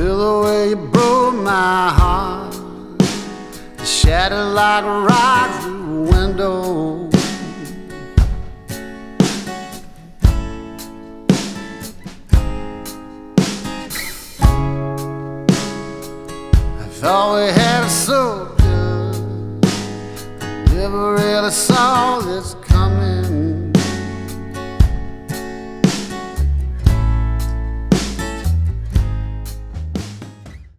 the way you broke my heart, shattered like a rock through a window. I thought we had it so good, never really saw this